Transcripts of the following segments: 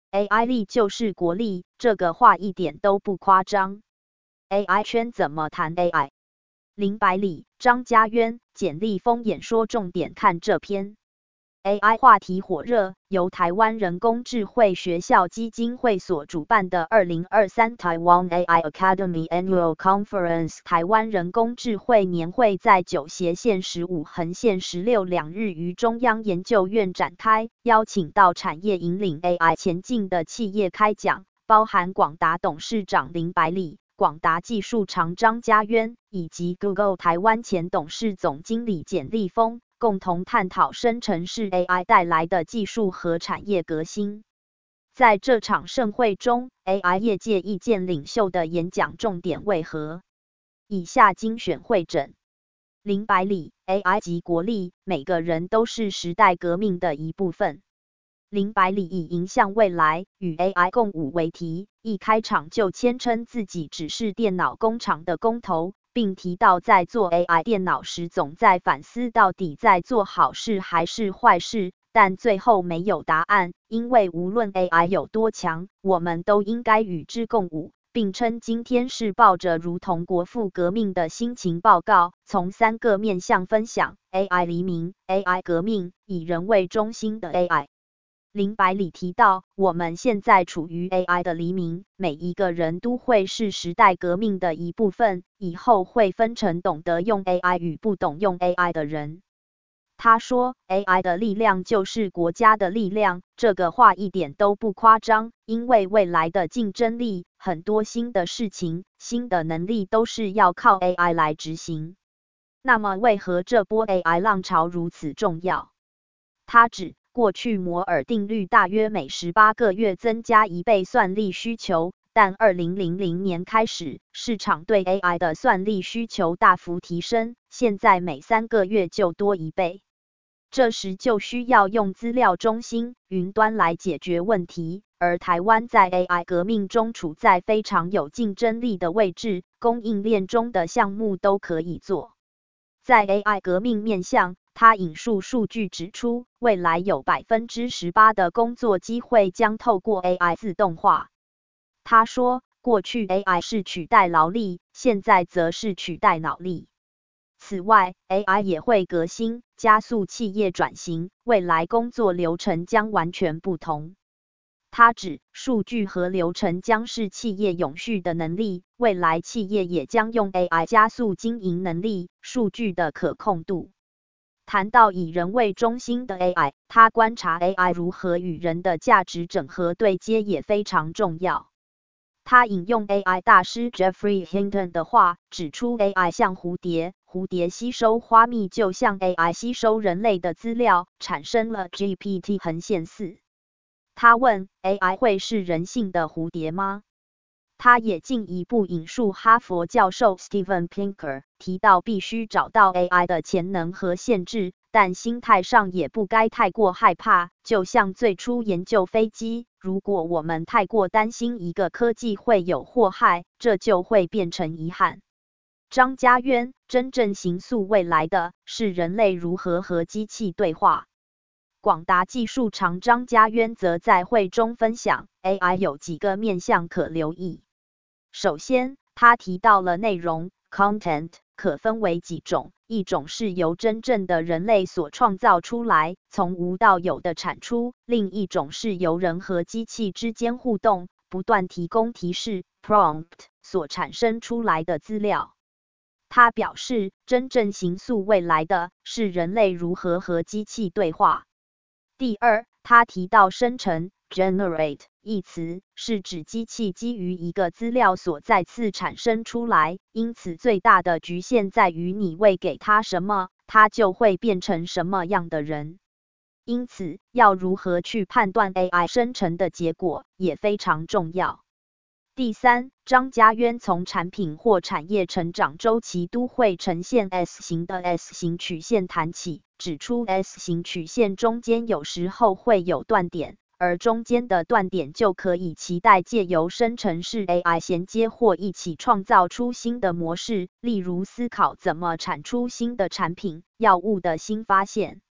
AI 力就是国力，这个话一点都不夸张。AI 圈怎么谈 AI？ 林百里、张家渊、简立峰演说重点看这篇。AI 话题火热，由台湾人工智慧学校基金会所主办的2023 Taiwan AI Academy Annual Conference 台湾人工智慧年会在9斜线15横线16两日于中央研究院展开，邀请到产业引领 AI 前进的企业开讲，包含广达董事长林百里、广达技术长张家渊以及 Google 台湾前董事总经理简立峰，共同探讨生成式 AI 带来的技术和产业革新。在这场盛会中 ，AI 业界意见领袖的演讲重点为何？以下精选汇整。林百里 ，AI 及国力，每个人都是时代革命的一部分。林百里以迎向未来，与 AI 共舞为题，一开场就谦称自己只是电脑工厂的工头，并提到在做 AI 电脑时总在反思到底在做好事还是坏事，但最后没有答案，因为无论 AI 有多强，我们都应该与之共舞，并称今天是抱着如同国父革命的心情报告，从3个面向分享 AI 黎明、AI 革命，以人为中心的 AI。林百里提到，我们现在处于 AI 的黎明，每一个人都会是时代革命的一部分，以后会分成懂得用 AI 与不懂用 AI 的人。他说 ，AI 的力量就是国家的力量，这个话一点都不夸张，因为未来的竞争力，很多新的事情、新的能力都是要靠 AI 来执行。那么为何这波 AI 浪潮如此重要？他指过去摩尔定律大约每18个月增加1倍算力需求，但2000年开始，市场对 AI 的算力需求大幅提升，现在每3个月就多1倍。这时就需要用资料中心、云端来解决问题，而台湾在 AI 革命中处在非常有竞争力的位置，供应链中的项目都可以做。在 AI 革命面向，他引述数据指出，未来有18%的工作机会将透过 AI 自动化。他说，过去 AI 是取代劳力，现在则是取代脑力。此外 ，AI 也会革新、加速企业转型，未来工作流程将完全不同。他指，数据和流程将是企业永续的能力，未来企业也将用 AI 加速经营能力、数据的可控度。谈到以人为中心的 AI， 他观察 AI 如何与人的价值整合对接也非常重要。他引用 AI 大师 Jeffrey Hinton 的话，指出 AI 像蝴蝶，蝴蝶吸收花蜜就像 AI 吸收人类的资料，产生了 GPT-4。他问 AI 会是人性的蝴蝶吗？他也进一步引述哈佛教授 Steven Pinker 提到，必须找到 AI 的潜能和限制，但心态上也不该太过害怕。就像最初研究飞机，如果我们太过担心一个科技会有祸害，这就会变成遗憾。张家渊，真正形塑未来的是人类如何和机器对话。广达技术长张家渊则在会中分享 AI 有几个面向可留意。首先，他提到了内容 content 可分为几种，一种是由真正的人类所创造出来，从无到有的产出，另一种是由人和机器之间互动，不断提供提示 prompt 所产生出来的资料。他表示，真正形塑未来的是人类如何和机器对话。第二，他提到生成 generate 一词是指机器基于一个资料所再次产生出来，因此最大的局限在于你喂给它什么，它就会变成什么样的人。因此，要如何去判断 AI 生成的结果也非常重要。第三，张家渊从产品或产业成长周期都会呈现 S 型的 S 型曲线谈起，指出 S 型曲线中间有时候会有断点，而中间的断点就可以期待借由生成式 AI 衔接或一起创造出新的模式，例如思考怎么产出新的产品、药物的新发现。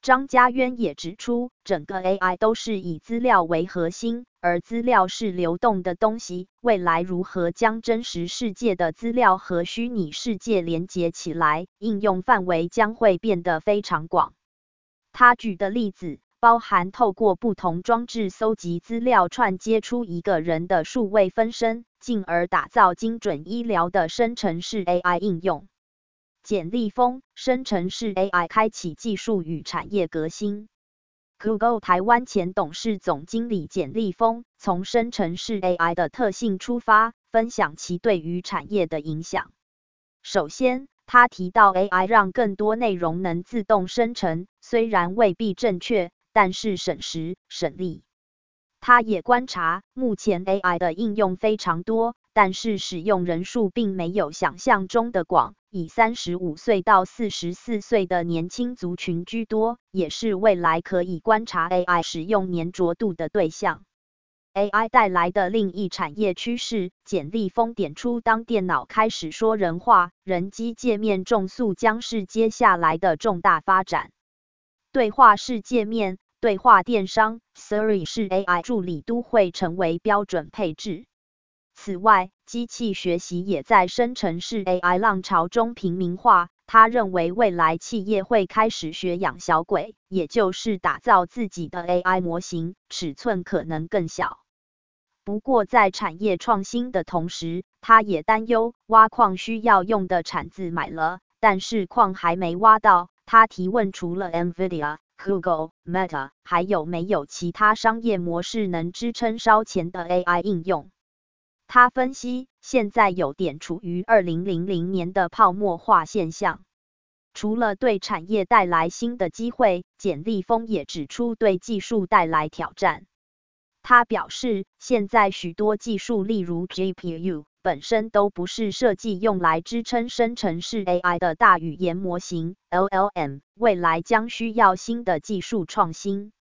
张家渊也指出，整个 AI 都是以资料为核心，而资料是流动的东西，未来如何将真实世界的资料和虚拟世界连接起来，应用范围将会变得非常广。他举的例子包含透过不同装置搜集资料，串接出一个人的数位分身，进而打造精准医疗的生成式 AI 应用。简立峰，生成式 AI 开启技术与产业革新。Google 台湾前董事总经理简立峰从生成式 AI 的特性出发，分享其对于产业的影响。首先，他提到 AI 让更多内容能自动生成，虽然未必正确，但是省时省力。他也观察，目前 AI 的应用非常多，但是使用人数并没有想象中的广，以35岁到44岁的年轻族群居多，也是未来可以观察 AI 使用粘着度的对象。AI 带来的另一产业趋势，简立峰点出，当电脑开始说人话，人机界面重塑将是接下来的重大发展。对话式界面、对话电商、Siri 式 AI 助理都会成为标准配置。此外，机器学习也在生成式 AI 浪潮中平民化。他认为未来企业会开始学养小鬼，也就是打造自己的 AI 模型，尺寸可能更小。不过在产业创新的同时，他也担忧挖矿需要用的铲子买了，但是矿还没挖到。他提问，除了 Nvidia、Google、Meta， 还有没有其他商业模式能支撑烧钱的 AI 应用？他分析，现在有点处于2000年的泡沫化现象。除了对产业带来新的机会，简立峰也指出对技术带来挑战。他表示，现在许多技术，例如 GPU， 本身都不是设计用来支撑生成式 AI 的大语言模型 LLM， 未来将需要新的技术创新。